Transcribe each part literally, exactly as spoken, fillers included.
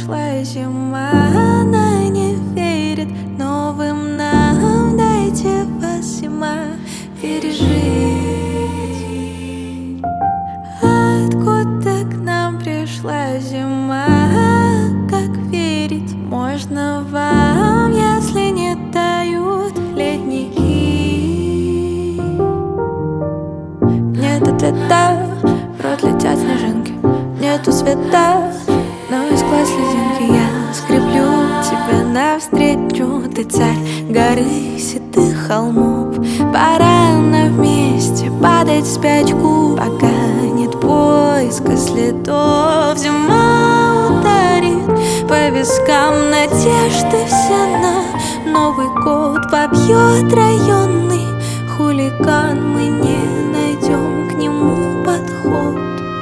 пришла зима, она не верит новым нам. Дайте вас, зима, пережить. Откуда к нам пришла зима? Как верить можно вам, если не тают ледники? Нет ответа, в рот летят снежинки. Нету света, но из глаз слезинки. Я скреплю тебя навстречу. Ты царь горы седых холмов. Пора нам вместе падать в спячку, пока нет поиска следов. Зима ударит по вискам, надежды все на Новый год. Побьет районный хулиган, мы не найдем к нему подход.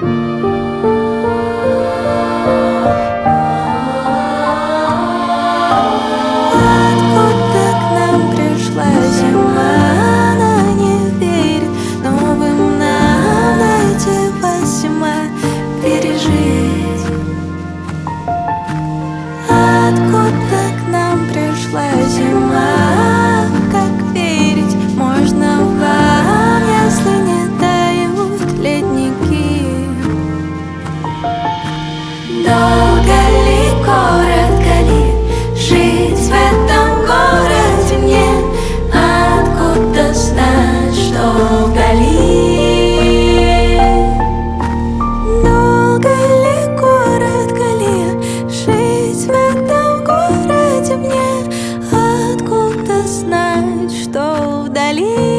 Откуда к нам пришла зима? Как верить можно вам, если не тают ледники? Долго ли, коротко ли жить в этом городе мне? Откуда знать, что вдали? Долго ли, коротко ли жить в этом городе мне? Откуда знать, что вдали?